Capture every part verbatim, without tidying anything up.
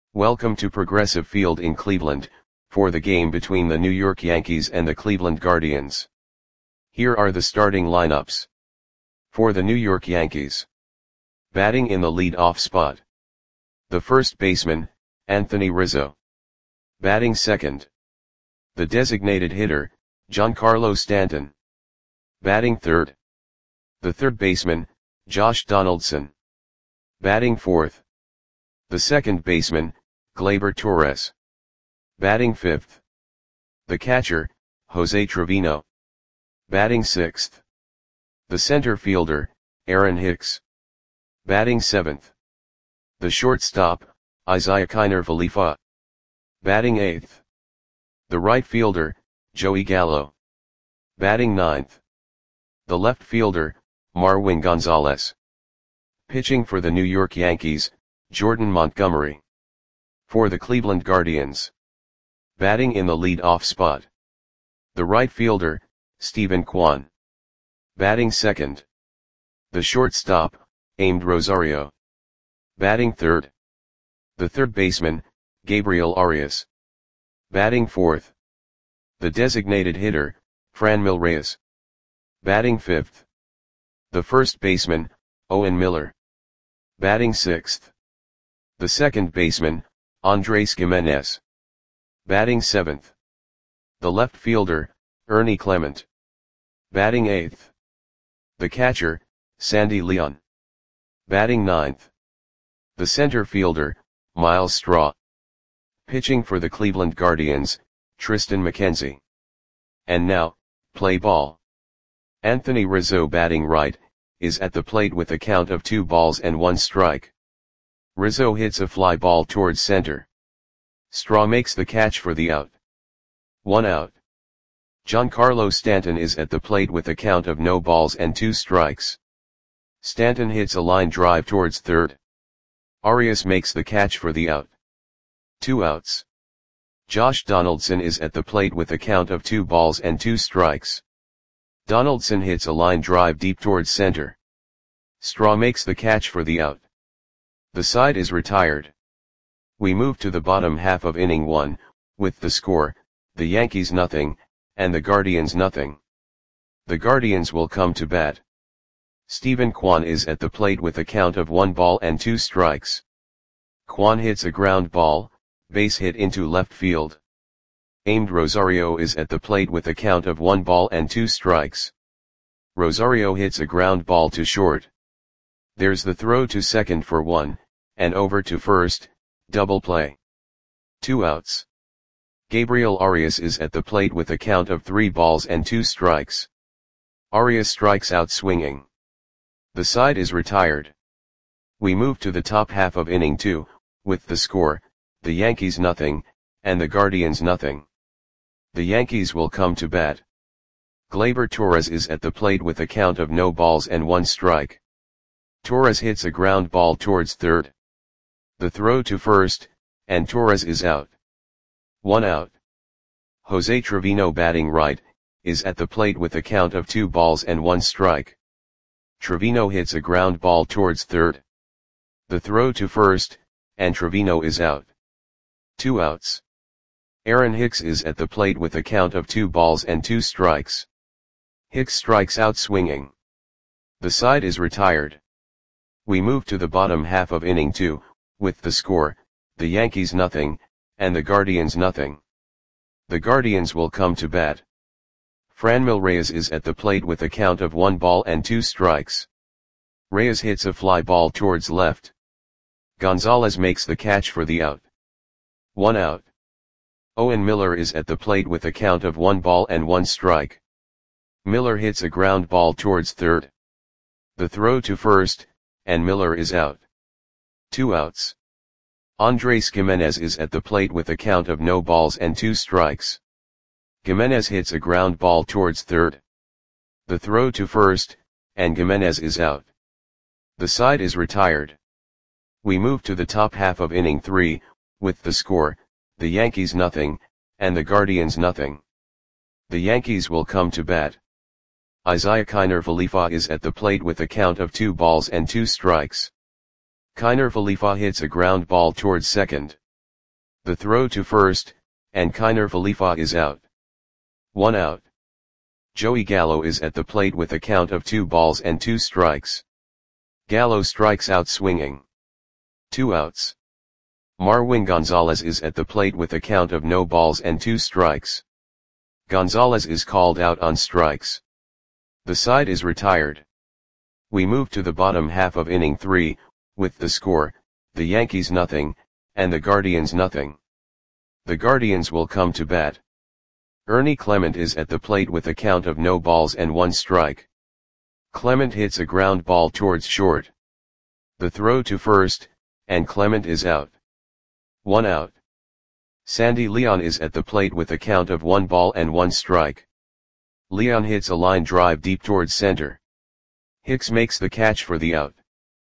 Welcome to Progressive Field in Cleveland, for the game between the New York Yankees and the Cleveland Guardians. Here are the starting lineups. For the New York Yankees. Batting in the lead-off spot. The first baseman, Anthony Rizzo. Batting second. The designated hitter, Giancarlo Stanton. Batting third. The third baseman, Josh Donaldson. Batting fourth. The second baseman, Gleyber Torres. Batting fifth. The catcher, Jose Trevino. Batting sixth. The center fielder, Aaron Hicks. Batting seventh. The shortstop, Isiah Kiner Falefa. Batting eighth. The right fielder, Joey Gallo. Batting ninth. The left fielder, Marwin Gonzalez. Pitching for the New York Yankees, Jordan Montgomery. For the Cleveland Guardians. Batting in the lead-off spot. The right fielder, Steven Kwan. Batting second. The shortstop, Amed Rosario. Batting third. The third baseman, Gabriel Arias. Batting fourth. The designated hitter, Franmil Reyes. Batting fifth. The first baseman, Owen Miller. Batting sixth. The second baseman, Andres Gimenez. Batting seventh. The left fielder, Ernie Clement. Batting eighth. The catcher, Sandy Leon. Batting ninth. The center fielder, Miles Straw. Pitching for the Cleveland Guardians, Triston McKenzie. And now, play ball. Anthony Rizzo, batting right, is at the plate with a count of two balls and one strike. Rizzo hits a fly ball towards center. Straw makes the catch for the out. One out. Giancarlo Stanton is at the plate with a count of no balls and two strikes. Stanton hits a line drive towards third. Arias makes the catch for the out. Two outs. Josh Donaldson is at the plate with a count of two balls and two strikes. Donaldson hits a line drive deep towards center. Straw makes the catch for the out. The side is retired. We move to the bottom half of inning one, with the score, the Yankees nothing, and the Guardians nothing. The Guardians will come to bat. Steven Kwan is at the plate with a count of one ball and two strikes. Kwan hits a ground ball, base hit into left field. Amed Rosario is at the plate with a count of one ball and two strikes. Rosario hits a ground ball to short. There's the throw to second for one, and over to first, double play. Two outs. Gabriel Arias is at the plate with a count of three balls and two strikes. Arias strikes out swinging. The side is retired. We move to the top half of inning two, with the score, the Yankees nothing, and the Guardians nothing. The Yankees will come to bat. Gleyber Torres is at the plate with a count of no balls and one strike. Torres hits a ground ball towards third. The throw to first, and Torres is out. One out. Jose Trevino, batting right, is at the plate with a count of two balls and one strike. Trevino hits a ground ball towards third. The throw to first, and Trevino is out. Two outs. Aaron Hicks is at the plate with a count of two balls and two strikes. Hicks strikes out swinging. The side is retired. We move to the bottom half of inning two, with the score, the Yankees nothing, and the Guardians nothing. The Guardians will come to bat. Franmil Reyes is at the plate with a count of one ball and two strikes. Reyes hits a fly ball towards left. Gonzalez makes the catch for the out. One out. Owen Miller is at the plate with a count of one ball and one strike. Miller hits a ground ball towards third. The throw to first, and Miller is out. Two outs. Andres Gimenez is at the plate with a count of no balls and two strikes. Gimenez hits a ground ball towards third. The throw to first, and Gimenez is out. The side is retired. We move to the top half of inning three, with the score, the Yankees nothing, and the Guardians nothing. The Yankees will come to bat. Isiah Kiner Falefa is at the plate with a count of two balls and two strikes. Kiner Falefa hits a ground ball towards second. The throw to first, and Kiner Falefa is out. One out. Joey Gallo is at the plate with a count of two balls and two strikes. Gallo strikes out swinging. Two outs. Marwin Gonzalez is at the plate with a count of no balls and two strikes. Gonzalez is called out on strikes. The side is retired. We move to the bottom half of inning three, with the score, the Yankees nothing, and the Guardians nothing. The Guardians will come to bat. Ernie Clement is at the plate with a count of no balls and one strike. Clement hits a ground ball towards short. The throw to first, and Clement is out. One out. Sandy Leon is at the plate with a count of one ball and one strike. Leon hits a line drive deep towards center. Hicks makes the catch for the out.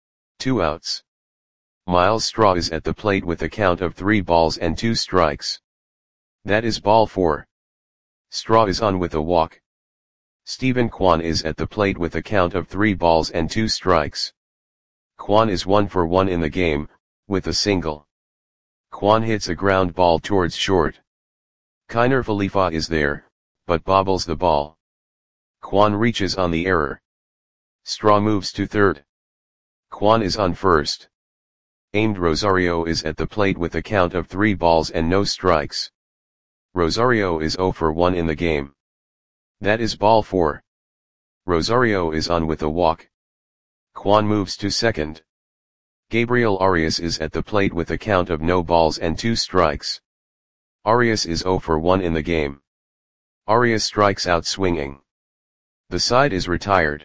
Two outs. Miles Straw is at the plate with a count of three balls and two strikes. That is ball four. Straw is on with a walk. Stephen Kwan is at the plate with a count of three balls and two strikes. Kwan is one for one in the game, with a single. Kwan hits a ground ball towards short. Kiner Falefa is there, but bobbles the ball. Kwan reaches on the error. Straw moves to third. Kwan is on first. Aimed Rosario is at the plate with a count of three balls and no strikes. Rosario is zero for one in the game. That is ball four. Rosario is on with a walk. Kwan moves to second. Gabriel Arias is at the plate with a count of no balls and two strikes. Arias is zero for one in the game. Arias strikes out swinging. The side is retired.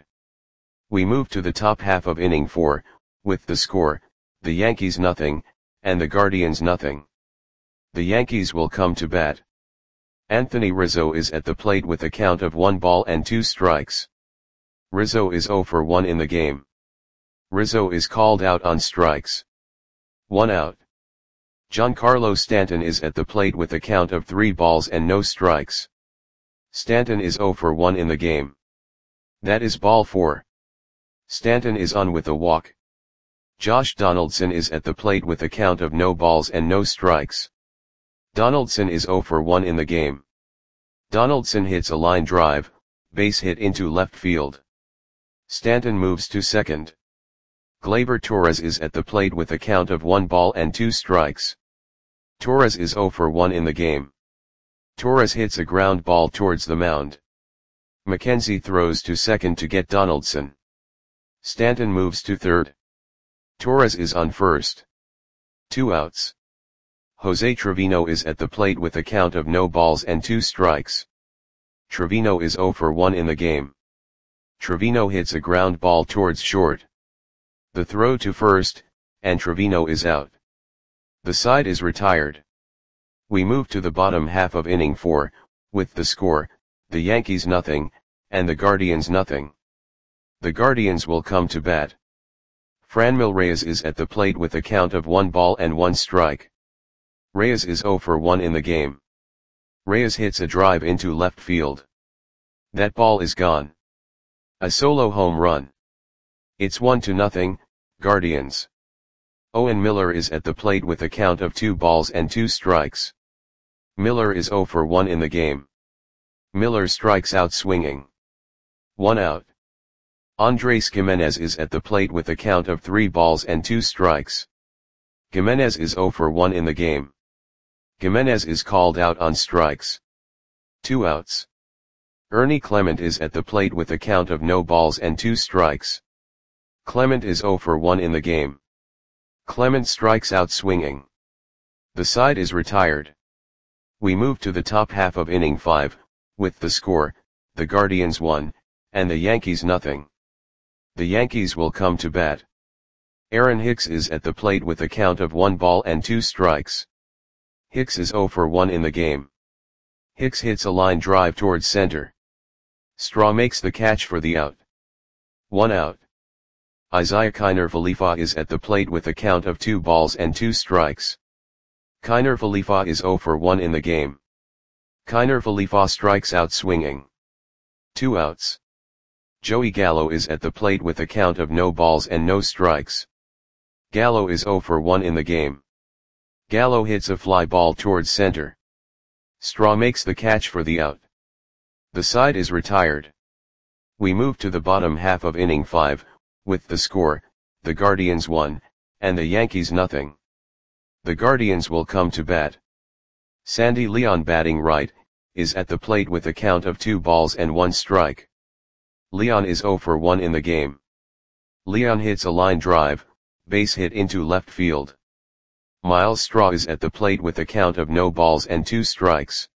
We move to the top half of inning four, with the score, the Yankees nothing, and the Guardians nothing. The Yankees will come to bat. Anthony Rizzo is at the plate with a count of one ball and two strikes. Rizzo is zero for one in the game. Rizzo is called out on strikes. One out. Giancarlo Stanton is at the plate with a count of three balls and no strikes. Stanton is zero for one in the game. That is ball four. Stanton is on with a walk. Josh Donaldson is at the plate with a count of no balls and no strikes. Donaldson is zero for one in the game. Donaldson hits a line drive, base hit into left field. Stanton moves to second. Gleyber Torres is at the plate with a count of one ball and two strikes. Torres is zero for one in the game. Torres hits a ground ball towards the mound. McKenzie throws to second to get Donaldson. Stanton moves to third. Torres is on first. Two outs. Jose Trevino is at the plate with a count of no balls and two strikes. Trevino is zero for one in the game. Trevino hits a ground ball towards short. The throw to first, and Trevino is out. The side is retired. We move to the bottom half of inning four, with the score, the Yankees nothing, and the Guardians nothing. The Guardians will come to bat. Franmil Reyes is at the plate with a count of one ball and one strike. Reyes is zero for one in the game. Reyes hits a drive into left field. That ball is gone. A solo home run. It's one to nothing, Guardians. Owen Miller is at the plate with a count of two balls and two strikes. Miller is zero for one in the game. Miller strikes out swinging. One out. Andres Gimenez is at the plate with a count of three balls and two strikes. Gimenez is zero for one in the game. Gimenez is called out on strikes. Two outs. Ernie Clement is at the plate with a count of no balls and two strikes. Clement is zero for one in the game. Clement strikes out swinging. The side is retired. We move to the top half of inning five, with the score, the Guardians one, and the Yankees nothing. The Yankees will come to bat. Aaron Hicks is at the plate with a count of one ball and two strikes. Hicks is zero for one in the game. Hicks hits a line drive towards center. Straw makes the catch for the out. One out. Isiah Kiner Falefa is at the plate with a count of two balls and two strikes. Kiner Falefa is zero for one in the game. Kiner Falefa strikes out swinging. Two outs. Joey Gallo is at the plate with a count of no balls and no strikes. Gallo is zero for one in the game. Gallo hits a fly ball towards center. Straw makes the catch for the out. The side is retired. We move to the bottom half of inning five, with the score, the Guardians one, and the Yankees nothing. The Guardians will come to bat. Sandy Leon, batting right, is at the plate with a count of two balls and one strike. Leon is oh for one in the game. Leon hits a line drive, base hit into left field. Miles Straw is at the plate with a count of no balls and two strikes.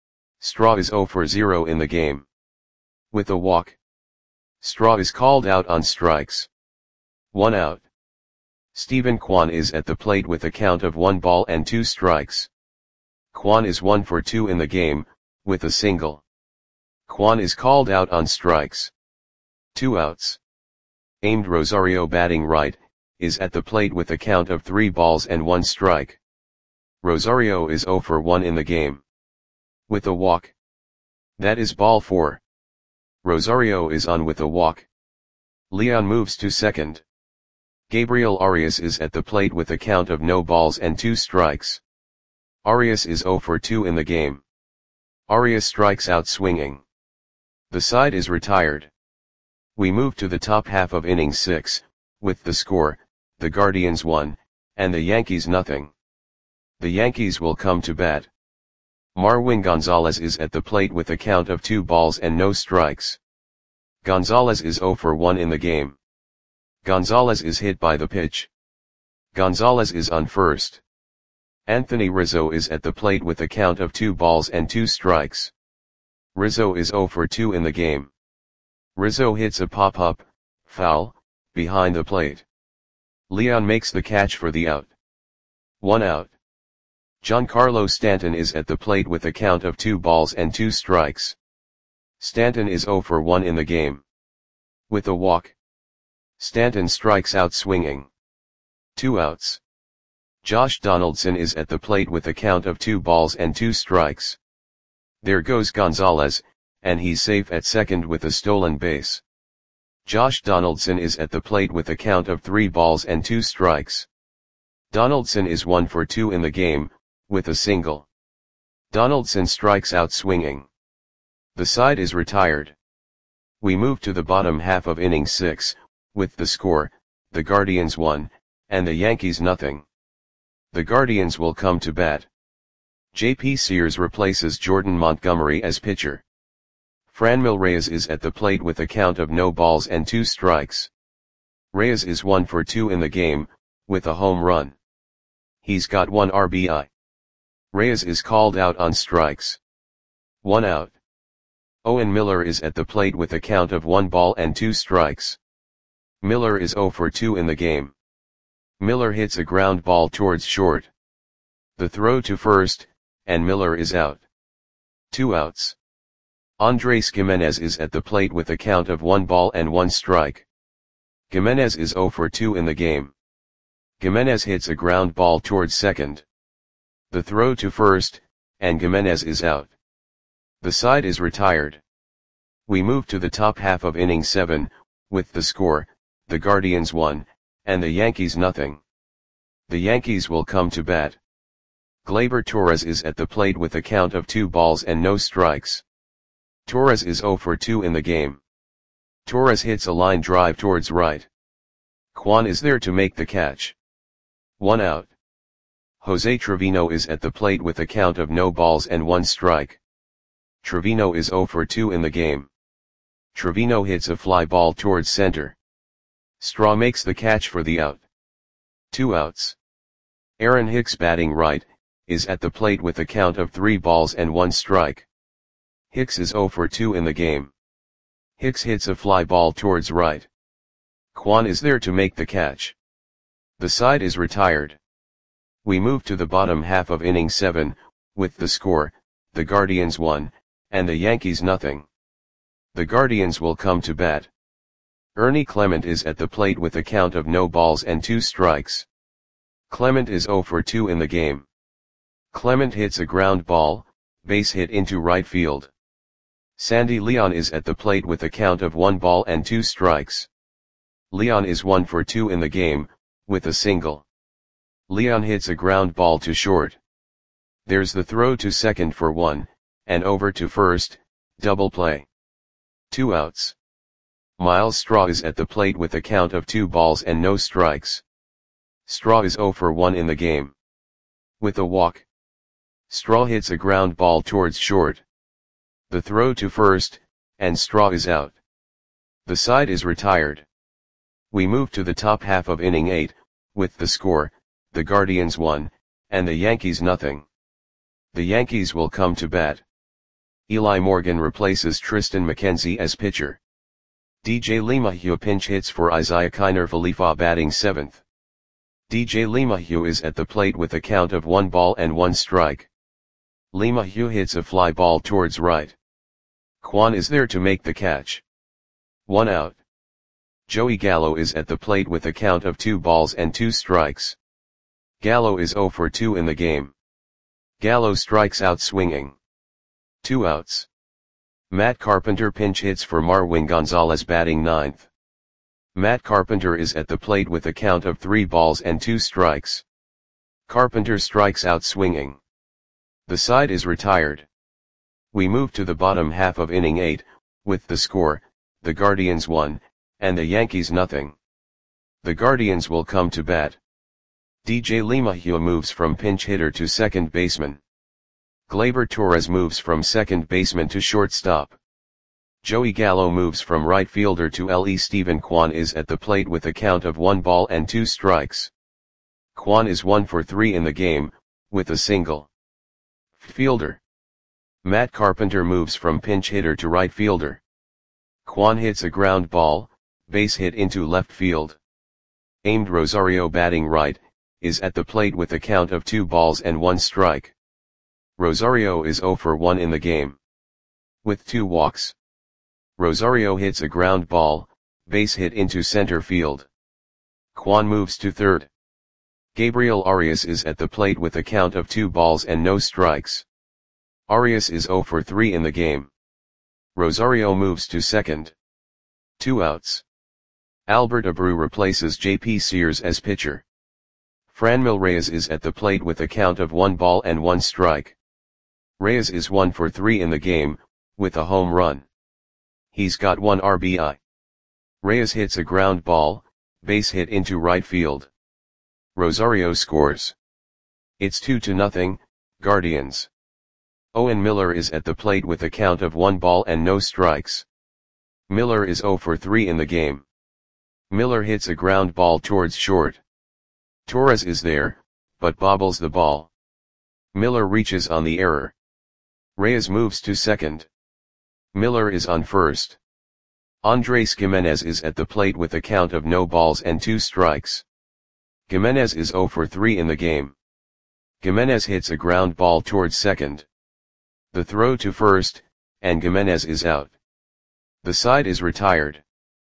Straw is oh for zero in the game. With a walk, Straw is called out on strikes. One out. Stephen Kwan is at the plate with a count of one ball and two strikes. Kwan is one for two in the game, with a single. Kwan is called out on strikes. Two outs. Aimed Rosario, batting right, is at the plate with a count of three balls and one strike. Rosario is oh for one in the game. With a walk. That is ball four. Rosario is on with a walk. Leon moves to second. Gabriel Arias is at the plate with a count of no balls and two strikes. Arias is oh for two in the game. Arias strikes out swinging. The side is retired. We move to the top half of inning six, with the score, the Guardians one, and the Yankees nothing. The Yankees will come to bat. Marwin Gonzalez is at the plate with a count of two balls and no strikes. Gonzalez is oh for one in the game. Gonzalez is hit by the pitch. Gonzalez is on first. Anthony Rizzo is at the plate with a count of two balls and two strikes. Rizzo is oh for two in the game. Rizzo hits a pop-up, foul, behind the plate. Leon makes the catch for the out. One out. Giancarlo Stanton is at the plate with a count of two balls and two strikes. Stanton is oh for one in the game. With a walk, Stanton strikes out swinging. Two outs. Josh Donaldson is at the plate with a count of two balls and two strikes. There goes Gonzalez, and he's safe at second with a stolen base. Josh Donaldson is at the plate with a count of three balls and two strikes. Donaldson is one for two in the game, with a single. Donaldson strikes out swinging. The side is retired. We move to the bottom half of inning six, with the score, the Guardians one, and the Yankees nothing. The Guardians will come to bat. J P Sears replaces Jordan Montgomery as pitcher. Franmil Reyes is at the plate with a count of no balls and two strikes. Reyes is one for two in the game, with a home run. He's got one R B I. Reyes is called out on strikes. One out. Owen Miller is at the plate with a count of one ball and two strikes. Miller is oh for two in the game. Miller hits a ground ball towards short. The throw to first, and Miller is out. Two outs. Andres Gimenez is at the plate with a count of one ball and one strike. Gimenez is oh for two in the game. Gimenez hits a ground ball towards second. The throw to first, and Gimenez is out. The side is retired. We move to the top half of inning seven, with the score, the Guardians one, and the Yankees nothing. The Yankees will come to bat. Gleyber Torres is at the plate with a count of two balls and no strikes. Torres is oh for two in the game. Torres hits a line drive towards right. Kwan is there to make the catch. One out. Jose Trevino is at the plate with a count of no balls and one strike. Trevino is oh for two in the game. Trevino hits a fly ball towards center. Straw makes the catch for the out. Two outs. Aaron Hicks, batting right, is at the plate with a count of three balls and one strike. Hicks is oh for two in the game. Hicks hits a fly ball towards right. Kwan is there to make the catch. The side is retired. We move to the bottom half of inning seven, with the score, the Guardians one, and the Yankees nothing. The Guardians will come to bat. Ernie Clement is at the plate with a count of no balls and two strikes. Clement is oh for two in the game. Clement hits a ground ball, base hit into right field. Sandy Leon is at the plate with a count of one ball and two strikes. Leon is one for two in the game, with a single. Leon hits a ground ball to short. There's the throw to second for one, and over to first, double play. Two outs. Miles Straw is at the plate with a count of two balls and no strikes. Straw is oh for one in the game. With a walk. Straw hits a ground ball towards short. The throw to first, and Straw is out. The side is retired. We move to the top half of inning eight, with the score, the Guardians one, and the Yankees nothing. The Yankees will come to bat. Eli Morgan replaces Triston McKenzie as pitcher. D J LeMahieu pinch hits for Isaiah Kiner Falefa batting seventh. D J LeMahieu is at the plate with a count of one ball and one strike. LeMahieu hits a fly ball towards right. Kwan is there to make the catch. One out. Joey Gallo is at the plate with a count of two balls and two strikes. Gallo is oh for two in the game. Gallo strikes out swinging. Two outs. Matt Carpenter pinch hits for Marwin Gonzalez batting ninth. Matt Carpenter is at the plate with a count of three balls and two strikes. Carpenter strikes out swinging. The side is retired. We move to the bottom half of inning eight, with the score, the Guardians one, and the Yankees nothing. The Guardians will come to bat. D J LeMahieu moves from pinch hitter to second baseman. Gleyber Torres moves from second baseman to shortstop. Joey Gallo moves from right fielder to L E Stephen Kwan is at the plate with a count of one ball and two strikes. Kwan is one for three in the game, with a single. Fielder. Matt Carpenter moves from pinch hitter to right fielder. Kwan hits a ground ball, base hit into left field. Aimed Rosario batting right, is at the plate with a count of two balls and one strike. Rosario is oh for one in the game. With two walks. Rosario hits a ground ball, base hit into center field. Kwan moves to third. Gabriel Arias is at the plate with a count of two balls and no strikes. Arias is oh for three in the game. Rosario moves to second. Two outs. Albert Abreu replaces J P Sears as pitcher. Franmil Reyes is at the plate with a count of one ball and one strike. Reyes is one for three in the game, with a home run. He's got one R B I. Reyes hits a ground ball, base hit into right field. Rosario scores. It's two to nothing, Guardians. Owen Miller is at the plate with a count of one ball and no strikes. Miller is oh for three in the game. Miller hits a ground ball towards short. Torres is there, but bobbles the ball. Miller reaches on the error. Reyes moves to second. Miller is on first. Andres Gimenez is at the plate with a count of no balls and two strikes. Gimenez is oh for three in the game. Gimenez hits a ground ball towards second. The throw to first, and Gimenez is out. The side is retired.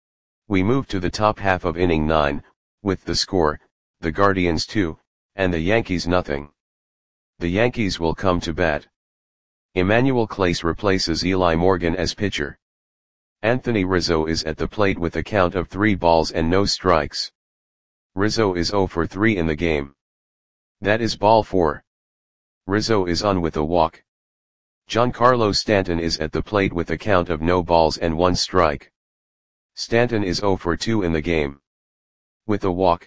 We move to the top half of inning nine, with the score, the Guardians two, and the Yankees nothing. The Yankees will come to bat. Emmanuel Clase replaces Eli Morgan as pitcher. Anthony Rizzo is at the plate with a count of three balls and no strikes. Rizzo is oh for three in the game. That is ball four. Rizzo is on with a walk. Giancarlo Stanton is at the plate with a count of no balls and one strike. Stanton is oh for two in the game. With a walk.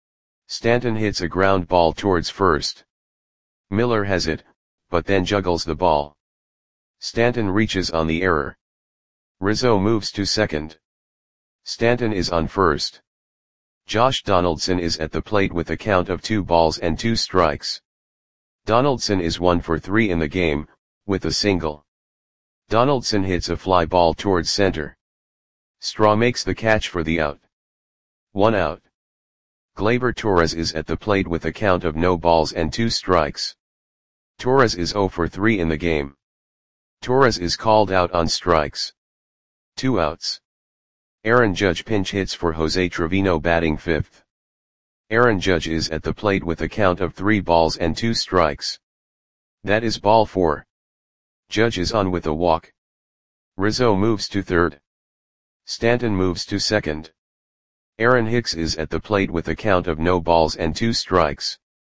Stanton hits a ground ball towards first. Miller has it, but then juggles the ball. Stanton reaches on the error. Rizzo moves to second. Stanton is on first. Josh Donaldson is at the plate with a count of two balls and two strikes. Donaldson is one for three in the game, with a single. Donaldson hits a fly ball towards center. Straw makes the catch for the out. One out. Gleyber Torres is at the plate with a count of no balls and two strikes. Torres is oh for three in the game. Torres is called out on strikes. Two outs. Aaron Judge pinch hits for Jose Trevino batting fifth. Aaron Judge is at the plate with a count of three balls and two strikes. That is ball four. Judge is on with a walk. Rizzo moves to third. Stanton moves to second. Aaron Hicks is at the plate with a count of no balls and two strikes.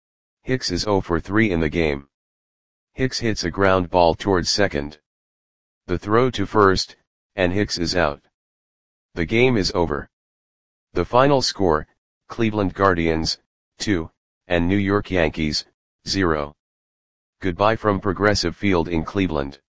Hicks is zero for three in the game. Hicks hits a ground ball towards second. The throw to first, and Hicks is out. The game is over. The final score, Cleveland Guardians, two, and New York Yankees, zero. Goodbye from Progressive Field in Cleveland.